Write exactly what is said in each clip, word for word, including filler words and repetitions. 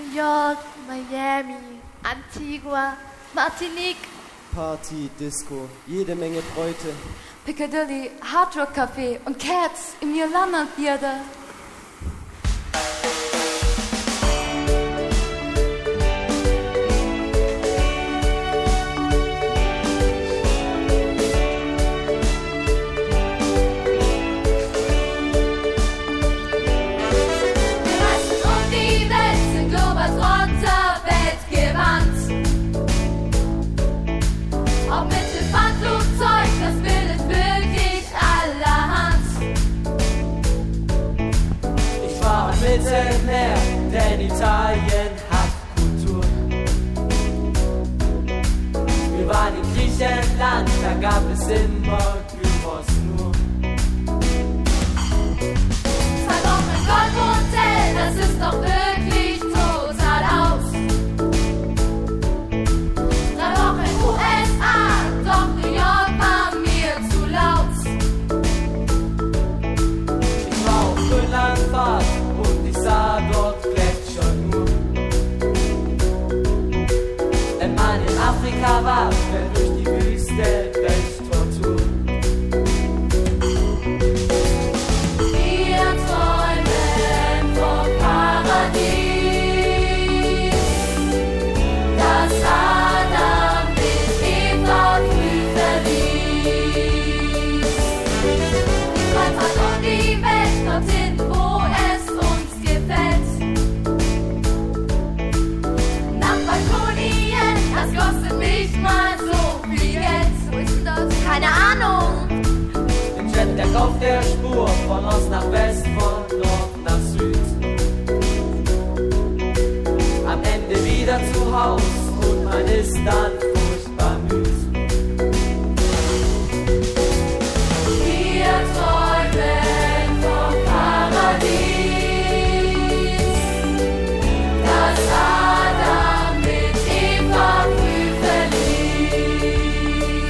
New York, Miami, Antigua, Martinique. Party, Disco, jede Menge Bräute. Piccadilly, Hard Rock Café und Cats im New London Theater. Mittelmeer, denn Italien hat Kultur. Wir waren in Griechenland, da gab es immer Gyros nur. Zwei Wochen Goldhotel, das ist doch wirklich total aus. Drei Wochen U S A, doch New York war mir zu laut. Ich war auf Grönlandfahrt, sah dort Gletscher nur. Wenn man in Afrika war, quer durch die Wüste, Welttortur. Wir träumen vom Paradies, das Adam mit Eva früh verließ. Die Kreuzfahrt um die Welt, dorthin, wo es das kostet nicht mal so viel Geld. Wo ist denn das? Keine Ahnung. Im Jetlag auf der Spur, von Ost nach West, von Nord nach Süd. Am Ende wieder zu Haus und man ist dann furchtbar müde. Wir träumen vom Paradies, das Adam mit Eva früh verließ.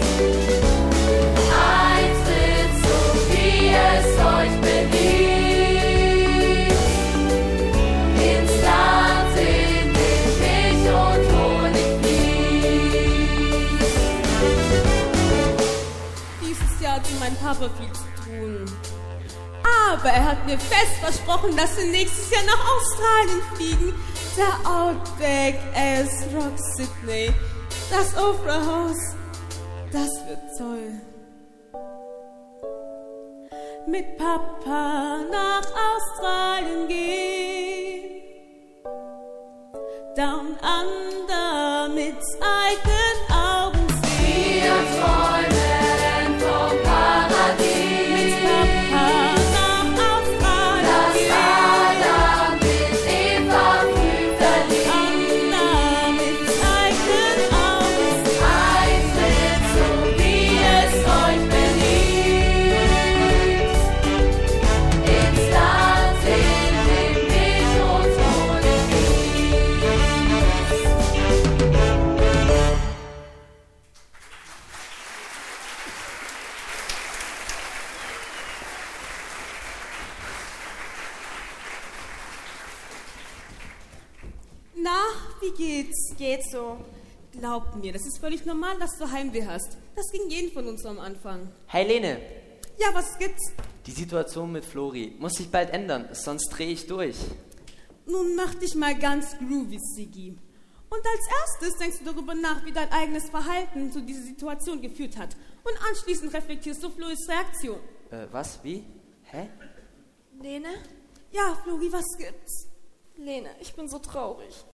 Eintritt, so wie es euch beliebt, ins Land, in dem Milch und Honig fließt. Dieses Jahr hatte mein Papa viel zu tun. Aber er hat mir fest versprochen, dass wir nächstes Jahr nach Australien fliegen. Der Outback, S-Rock, Sydney, das Opera House, das wird toll. Mit Papa nach Australien gehen, Down Under mit eigenen Augen sehen. Wir träumen vom Paradies, mit Papa nach Australien das gehen. Adam mit Eva früh verließ. Anna mit eigenen Augen Eintritt, so wie es euch beliebt, ins Land, in dem Milch und Honig fließt. Na, wie geht's? Geht so. Glaub mir, das ist völlig normal, dass du Heimweh hast. Das ging jedem von uns am Anfang. Hey Lene, Ja, was gibt's? die Situation mit Flori muss sich bald ändern, sonst drehe ich durch. Nun mach dich mal ganz groovy, Siggi. Und als erstes denkst du darüber nach, wie dein eigenes Verhalten zu dieser Situation geführt hat. Und anschließend reflektierst du Floris Reaktion. Äh, was? Wie? Hä? Lene? Ja, Flori, was gibt's? Lene, ich bin so traurig.